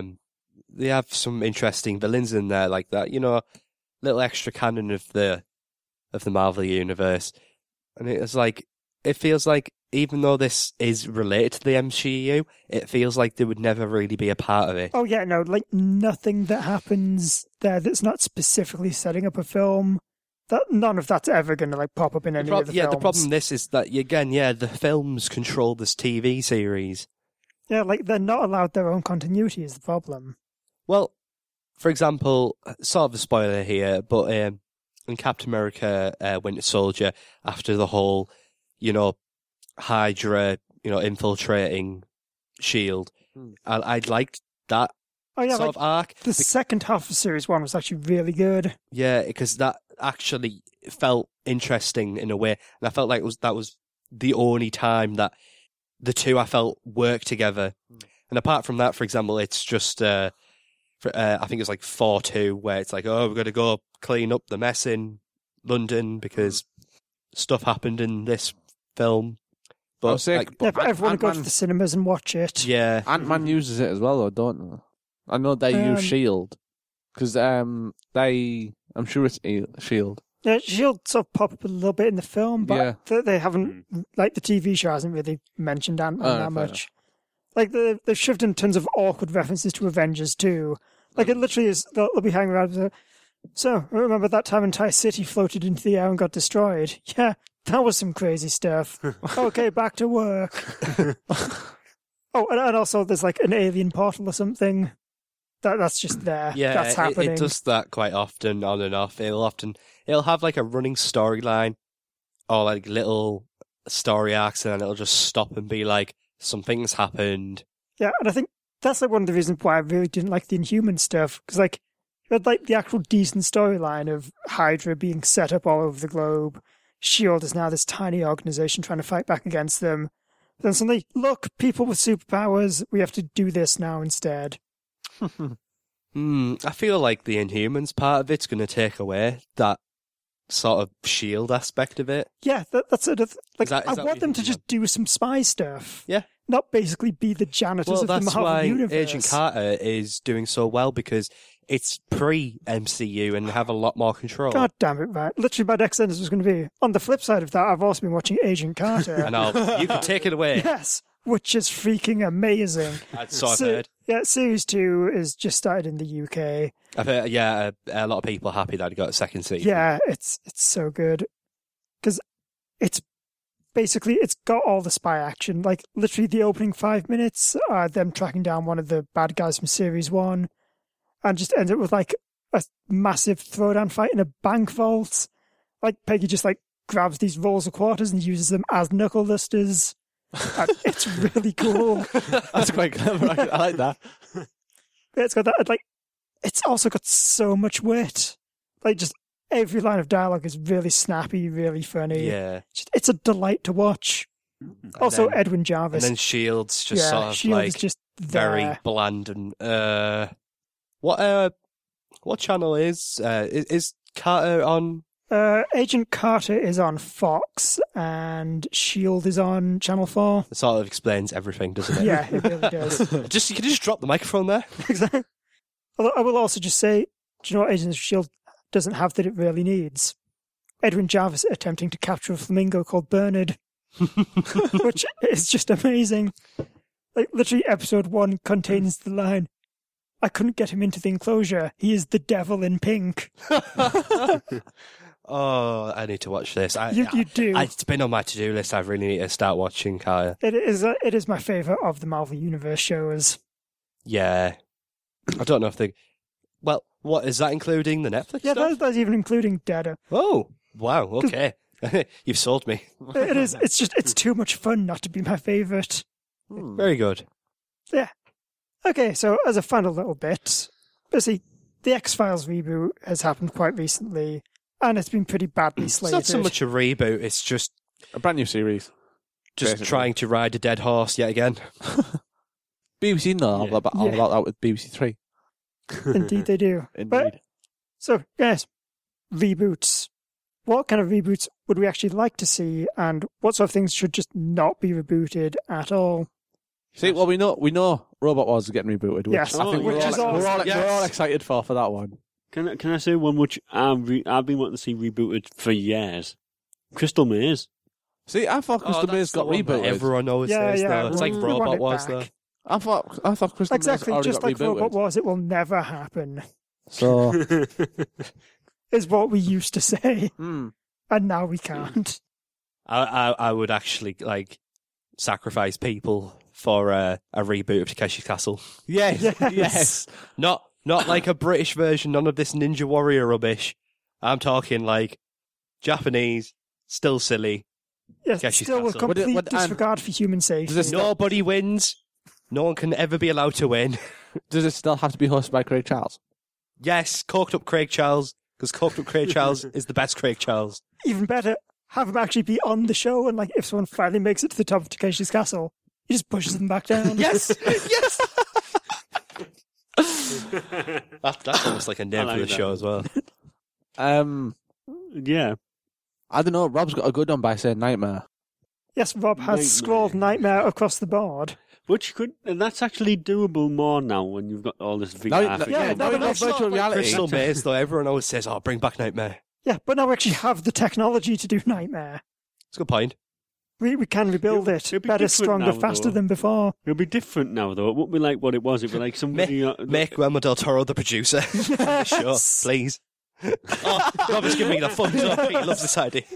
have some interesting villains in there like that, little extra canon of the Marvel universe. And it feels like even though this is related to the MCU, it feels like they would never really be a part of it. Oh yeah, no, like nothing that happens there that's not specifically setting up a film. That none of that's ever going to like pop up in any of the films. Yeah, the problem this is that the films control this TV series. Yeah, like they're not allowed their own continuity is the problem. Well, for example, sort of a spoiler here, but in Captain America Winter Soldier, after the whole, Hydra, infiltrating S.H.I.E.L.D., I liked that sort of arc. The second half of Series 1 was actually really good. Yeah, because that actually felt interesting in a way, and I felt like that was the only time that the two I felt worked together. And apart from that, for example, it's just I think it's like 4-2, where it's like, oh, we're going to go clean up the mess in London because stuff happened in this film. But everyone go to the cinemas and watch it. Yeah, Ant-Man uses it as well, though, don't they? I know they use S.H.I.E.L.D. because I'm sure it's S.H.I.E.L.D. Yeah, she'll sort of pop up a little bit in the film, but they haven't, like the TV show hasn't really mentioned Ant-Man that much. Like they've shoved in tons of awkward references to Avengers too. Like it literally is, they'll be hanging around. So, remember that time entire city floated into the air and got destroyed? Yeah, that was some crazy stuff. Okay, back to work. Oh, and also there's like an alien portal or something. That's just there. Yeah, that's happening. It does that quite often, on and off. It'll have like a running storyline or like little story arcs, and then it'll just stop and be like, something's happened. Yeah, and I think that's like one of the reasons why I really didn't like the Inhuman stuff, because like you had like the actual decent storyline of Hydra being set up all over the globe. S.H.I.E.L.D. is now this tiny organization trying to fight back against them. Then suddenly, look, people with superpowers, we have to do this now instead. I feel like the Inhumans part of it's going to take away that sort of S.H.I.E.L.D. aspect of it. Yeah, that's sort of like, is I that want them to just do some spy stuff. Yeah. Not basically be the janitors of the Marvel Universe. That's why Agent Carter is doing so well, because it's pre-MCU and they have a lot more control. God damn it, right. Literally, my next sentence was going to be, on the flip side of that, I've also been watching Agent Carter. I know. You can take it away. Yes, which is freaking amazing. I've heard. Yeah, Series 2 is just started in the UK. I've heard, a lot of people are happy that it got a second season. Yeah, it's so good. Because it's basically, it's got all the spy action. Like, literally the opening 5 minutes are them tracking down one of the bad guys from Series 1. And just ends up with, like, a massive throwdown fight in a bank vault. Like, Peggy just, like, grabs these rolls of quarters and uses them as knuckle dusters. And it's really cool. That's quite clever. I like that. Yeah, it's got that, like, it's also got so much wit. Like, just every line of dialogue is really snappy, really funny. Yeah. It's a delight to watch. Also, Edwin Jarvis. And then S.H.I.E.L.D.'s just sort of S.H.I.E.L.D. like is just there. very bland and what channel is Carter on? Agent Carter is on Fox and S.H.I.E.L.D. is on Channel 4. It sort of explains everything, doesn't it? Yeah, it really does. You can just drop the microphone there. Exactly. Although I will also just say, do you know what Agents of S.H.I.E.L.D. doesn't have that it really needs? Edwin Jarvis attempting to capture a flamingo called Bernard, which is just amazing. Like, literally, episode 1 contains the line, I couldn't get him into the enclosure. He is the devil in pink. Oh, I need to watch this. You do. It's been on my to-do list. I really need to start watching Carter. It is my favourite of the Marvel Universe shows. Yeah. I don't know if they... Well, what, is that including the Netflix stuff? That's even including Data. Oh, wow, okay. You've sold me. It is. It's too much fun not to be my favourite. Very good. Yeah. Okay, so as a final little bit, basically, the X-Files reboot has happened quite recently, and it's been pretty badly slated. It's not so much a reboot, it's just... A brand new series. Just basically trying to ride a dead horse yet again. BBC know all about that with BBC Three. Indeed they do. Indeed. But, so, yes, reboots. What kind of reboots would we actually like to see, and what sort of things should just not be rebooted at all? See, well, we know Robot Wars is getting rebooted. Which yes, I think we're all excited for that one. Can I say one which I've been wanting to see rebooted for years? Crystal Maze. See, I thought Crystal Maze got rebooted. Everyone always says though. It's like Robot Wars though. I thought Crystal Maze already just got like rebooted. Robot Wars, it will never happen. So is what we used to say, and now we can't. I would actually like sacrifice people for a reboot of Takeshi's Castle. Yes. Not like a British version, none of this Ninja Warrior rubbish. I'm talking like Japanese, still silly. Yes, Takeshi's still with Castle. complete disregard for human safety. Nobody wins. No one can ever be allowed to win. Does it still have to be hosted by Craig Charles? Yes, coked up Craig Charles, because coked up Craig Charles is the best Craig Charles. Even better, have him actually be on the show, and like if someone finally makes it to the top of Takeshi's Castle, he just pushes them back down. Yes! Yes! That's almost like a name for the show as well. Yeah. I don't know, Rob's got a good one by saying Nightmare. Yes, Rob has scrawled Nightmare across the board. Which that's actually doable more now when you've got all this VR. Now virtual reality. Crystal Maze, though, everyone always says, bring back Nightmare. Yeah, but now we actually have the technology to do Nightmare. That's a good point. We can rebuild it It'll be better, different stronger, now, faster though. than before. It'll be different now, though. It won't be like what it was. It'll be like somebody... Make Guillermo del Toro the producer. Yes. Sure, please. Oh, Robert's giving me the thumbs up. He loves this idea.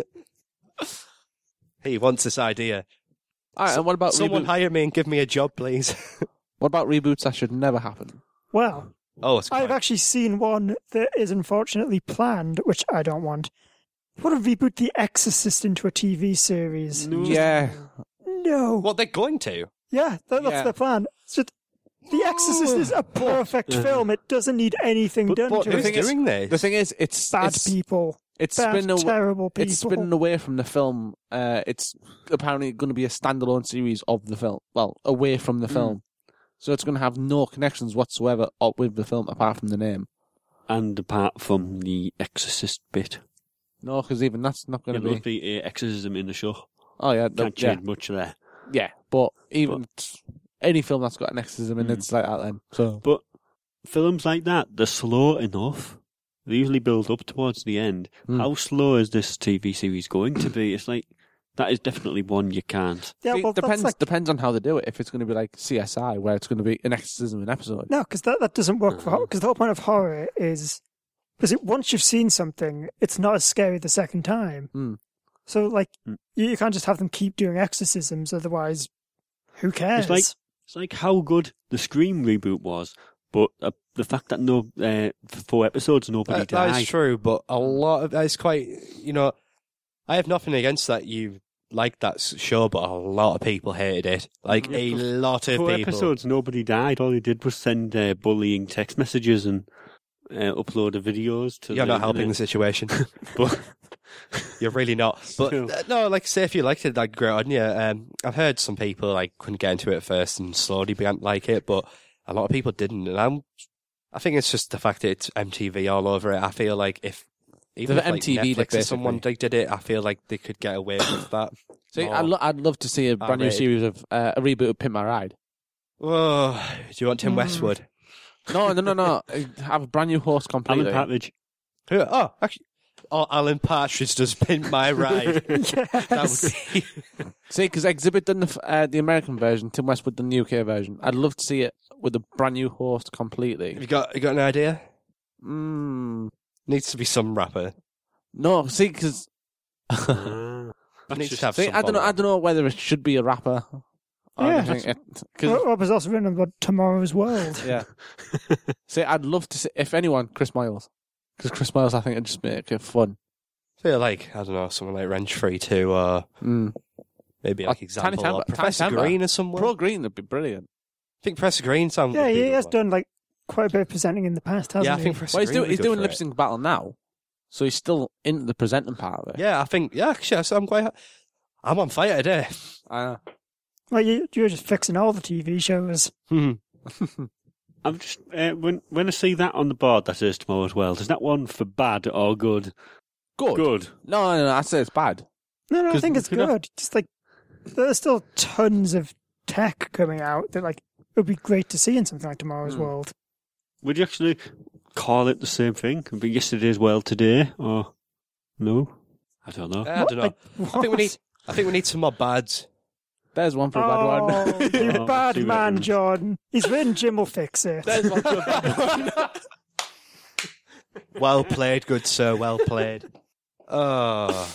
He wants this idea. All right, and what about Someone reboots? hire me and give me a job, please. What about reboots that should never happen? Well, Oh, it's I've actually seen one that is unfortunately planned, which I don't want. I want to reboot The Exorcist into a TV series. Yeah. No. what they're going to. Yeah, that's Yeah. the plan. It's just, The Exorcist is a perfect film. It doesn't need anything done but to the it. thing is- doing this. The thing is, it's Bad it's, people. it's Bad, spinning away. terrible people. It's spinning away from the film. It's apparently going to be a standalone series of the film. Well, away from the film. So it's going to have no connections whatsoever with the film apart from the name. And apart from the Exorcist bit. No, because even that's not going It to will be. be exorcism in the show. Oh yeah, Can't change much there. yeah. But even any film that's got an exorcism in it's like that then. So But films like that, they're slow enough. They usually build up towards the end. How slow is this TV series going to be? It's like, that is definitely one you can't. Yeah, See, well, depends that's like, depends on how they do it. If it's going to be like CSI, where it's going to be an exorcism an episode. no, because that doesn't work for horror. Because the whole point of horror is, because once you've seen something, it's not as scary the second time. Mm. So, like, you can't just have them keep doing exorcisms, otherwise, who cares? It's like how good the Scream reboot was, but the fact that for 4 episodes nobody died. That is true, but a lot of it's quite. I have nothing against that. You liked that show, but a lot of people hated it. Like a lot of 4 people. episodes nobody died. All they did was send bullying text messages and upload of videos to. You're not helping the situation. But You're really not. But Still. no, like say if you liked it, like great on you. I've heard some people like couldn't get into it at first and slowly began to like it, but a lot of people didn't. And I think it's just the fact that it's MTV all over it. I feel like if even The if, like, MTV Netflix did or someone like, did it, I feel like they could get away with that. See, more. I'd love to see a brand new R-rated. series of a reboot of Pimp My Ride. Oh, do you want Tim Westwood? No. Have a brand new host completely. Alan Partridge. Oh, actually, Alan Partridge does Pin My Ride. That would be. See, because Exhibit done the American version, Tim Westwood done the UK version. I'd love to see it with a brand new host completely. You got an idea? Mm. Needs to be some rapper. No, see, because Needs to have some I don't know whether it should be a rapper. Yeah. Because was also written about Tomorrow's World. yeah. See, I'd love to see if anyone, Chris Miles, because Chris Miles, I think, would just make it fun. I feel like, I don't know, someone like Wrench Free too, or maybe like example, Tiny or Timber- Professor Tiny Timber. Green or someone. Pro Green would be brilliant. I think Professor Green sounds. Yeah, he has done like quite a bit of presenting in the past, hasn't Yeah, I he? think Professor Well, Green would be he's good doing for Lip it. Sync Battle now, so he's still in the presenting part of it. Yeah, I think. Yeah, actually, I'm quite. I'm on fire today. Well, you're just fixing all the TV shows. I'm just when I see that on the board that says Tomorrow's World, is that one for bad or good? Good. No, I say it's bad. No, I 'Cause, think it's you know- good. Just like there's still tons of tech coming out that like it would be great to see in something like Tomorrow's World. Would you actually call it the same thing? Could be Yesterday's World Today, or no? I don't know. I don't know. I think we need some more bads. There's one for a bad one. Oh, you Oh, bad see what man, it is. Jordan. He's written Jim will fix it. There's one for a bad one. Well played, good sir. Well played. Oh,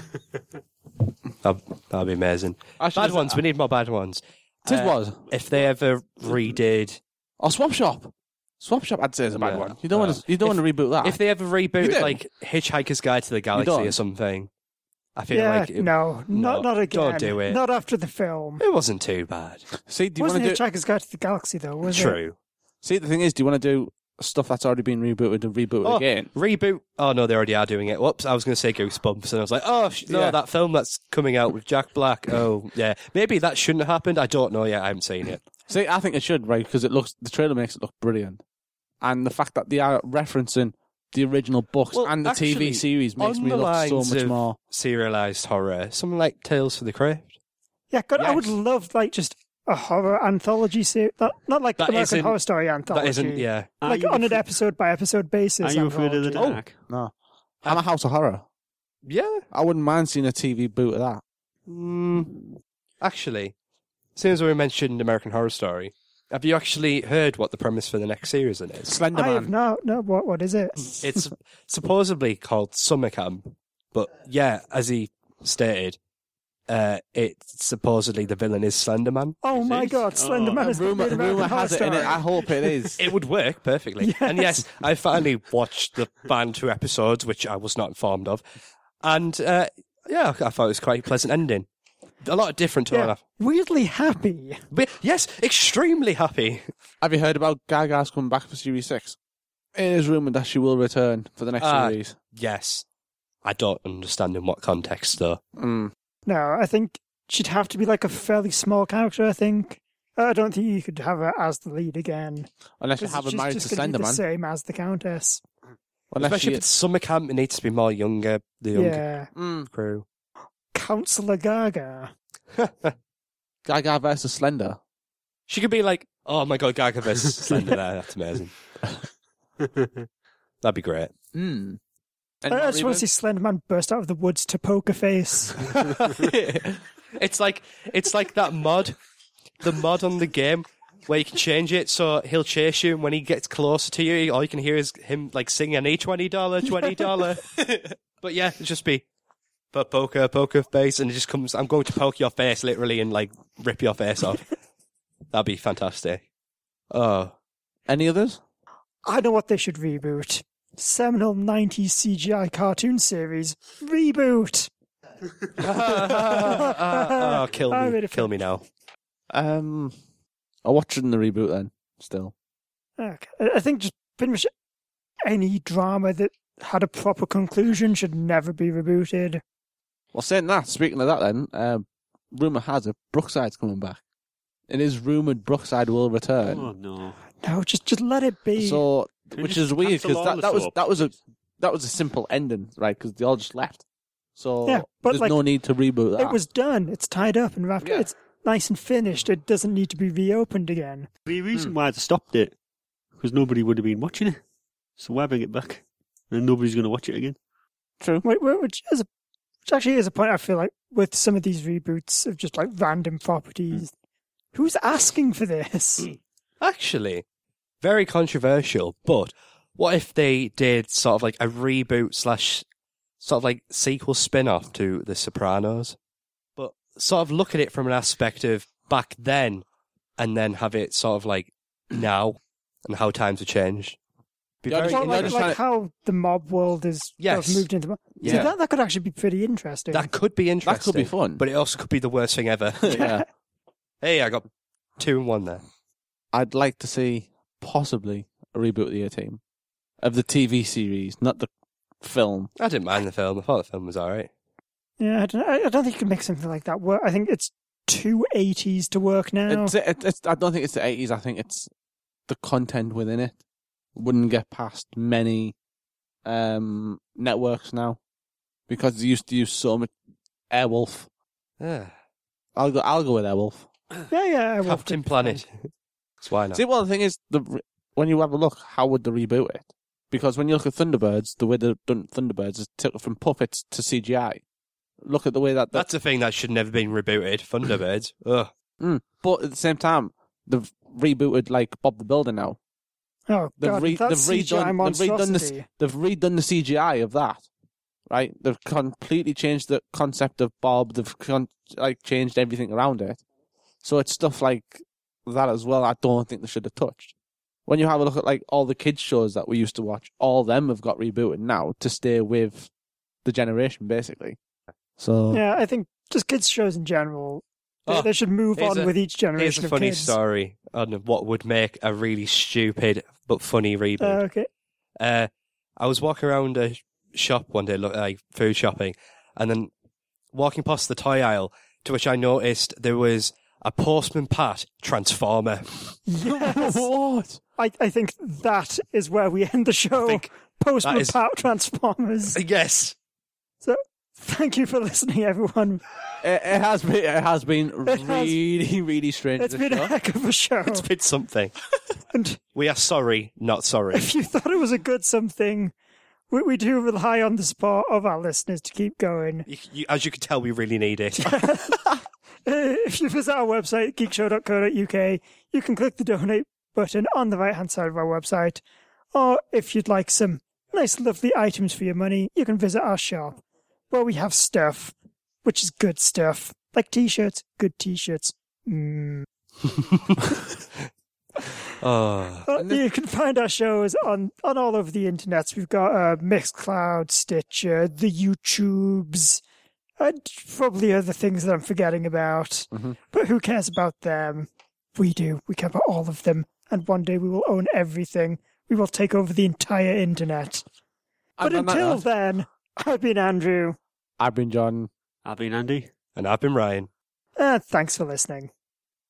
that'd be amazing. Bad ones. We need more bad ones. Tis was. If they ever redid, Oh, Swap Shop. Swap Shop, I'd say is a bad Yeah. one. You don't want to reboot that. if they ever You rebooted do. like Hitchhiker's Guide to the Galaxy don't. or something, I feel Yeah, like no, not again. Don't do it. Not after the film. It wasn't too bad. See, do you want Wasn't to do? Hitchhiker's Guide to the Galaxy though? Was it? True. See, the thing is, do you want to do stuff that's already been rebooted and reboot Oh, again? Reboot. Oh no, they already are doing it. Whoops, I was going to say Goosebumps, and I was like, oh no, Yeah. that film that's coming out with Jack Black. Oh yeah, maybe that shouldn't have happened. I don't know yet. I haven't seen it. See, I think it should, right? Because the trailer makes it look brilliant, and the fact that they are referencing the original books Well, and the actually, TV series makes on me the look so lines much of more. serialized horror, something like Tales from the Crypt. Yeah, God, I would Yes. love like just a horror anthology series. Not like That American isn't- Horror Story anthology. That isn't, yeah. Are Like you on an afraid- episode by episode basis. Are you afraid of the anthology. dark? No, Hammer House of Horror. Yeah. I wouldn't mind seeing a TV boot of that. Actually, as soon as we mentioned American Horror Story, have you actually heard what the premise for the next series is? Slender I Man. have not. No, what is it? It's supposedly called Summer Camp, but yeah, as he stated, it's supposedly the villain is Slender Man. Oh my God, Slender Man is the Rumor American Horror has it in it. Story. I hope it is. It would work perfectly. Yes. And yes, I finally watched the band 2 episodes, which I was not informed of. And yeah, I thought it was quite a pleasant ending. A lot different to Yeah, weirdly happy. But yes, extremely happy. Have you heard about Gaga's coming back for Series 6? It is rumoured that she will return for the next series. Yes. I don't understand in what context, though. Mm. No, I think she'd have to be like a fairly small character, I think. I don't think you could have her as the lead again. Unless you 'Cause have her she's married just to gonna be Slender Man. the same as the Countess. Especially if it's Summer Camp, it needs to be more younger, the younger Yeah. crew. Councillor Gaga. Gaga versus Slender. She could be like, oh my God, Gaga versus Slender there. That's amazing. That'd be great. Mm. I just want to see Slender Man burst out of the woods to Poker Face. It's like that mod, the mod on the game where you can change it so he'll chase you, and when he gets closer to you, all you can hear is him like singing $20, $20. But yeah, it'd just be poker face, and it just comes, I'm going to poke your face literally and like rip your face off. That'd be fantastic. Oh. Any others? I know what they should reboot. Seminal 90s CGI cartoon series. Reboot! Oh, kill me now. I'm watching the reboot then, still. Okay. I think just pretty much any drama that had a proper conclusion should never be rebooted. Well, saying that, speaking of that then, rumour has it Brookside's coming back. It is rumoured Brookside will return. Oh no. No, just let it be. So, Can we which just is weird cancel all because the that was a simple ending, right? Because they all just left. So Yeah, but there's like, no need to reboot that. it was done. It's tied up and wrapped. Yeah. It's nice and finished. It doesn't need to be reopened again. The reason why they stopped it because nobody would have been watching it. So why bring it back? And nobody's going to watch it again. True. Which actually is a point I feel like with some of these reboots of just like random properties. Who's asking for this? Actually, very controversial, but what if they did sort of like a reboot / sort of like sequel spin-off to The Sopranos, but sort of look at it from an aspect of back then and then have it sort of like now and how times have changed. Be Yeah, very just- Well, interesting. like how the mob world is Yes. sort of moved into. Yeah. So that could actually be pretty interesting. That could be interesting. That could be fun. But it also could be the worst thing ever. Yeah. Hey, I got 2 in 1 there. I'd like to see possibly a reboot of the A-Team. Of the TV series, not the film. I didn't mind the film. I thought the film was alright. Yeah, I don't think you can make something like that work. I think it's too 80s to work now. It's I don't think it's the 80s. I think it's the content within it. Wouldn't get past many networks now. Because they used to use so much Airwolf. Yeah. I'll go with Airwolf. Yeah. well, Captain Planet. So why not? See, well, the thing is, when you have a look, how would they reboot it? Because when you look at Thunderbirds, the way they've done Thunderbirds is took from puppets to CGI. Look at the way that... That's a thing that should never have been rebooted. Thunderbirds. Ugh. But at the same time, they've rebooted, like, Bob the Builder now. Oh, God, that's CGI monstrosity. They've redone the CGI of that, right? They've completely changed the concept of Bob. They've changed everything around it. So it's stuff like that as well. I don't think they should have touched. When you have a look at like all the kids shows that we used to watch, all of them have got rebooted now to stay with the generation, basically. So Yeah, I think just kids shows in general, they should move on with each generation Here's of a funny kids. story on what would make a really stupid but funny reboot. Okay. I was walking around a shop one day, like food shopping, and then walking past the toy aisle, to which I noticed there was a Postman Pat Transformer. Yes. what? I think that is where we end the show. Postman Pat Transformers. Yes. So, thank you for listening, everyone. It has been really strange. It's been a heck of a show. It's been something. And we are sorry, not sorry. if you thought it was a good something, We do rely on the support of our listeners to keep going. As you can tell, we really need it. If you visit our website, geekshow.co.uk, you can click the donate button on the right-hand side of our website. Or if you'd like some nice, lovely items for your money, you can visit our shop, where we have stuff, which is good stuff, like T-shirts, good T-shirts. You can find our shows on all over the internet. We've got Mixcloud, Stitcher, the YouTubes, and probably other things that I'm forgetting about. Mm-hmm. But who cares about them? We do. We care about all of them. And one day we will own everything. We will take over the entire internet. But until then, I've been Andrew. I've been John. I've been Andy. And I've been Ryan. Thanks for listening.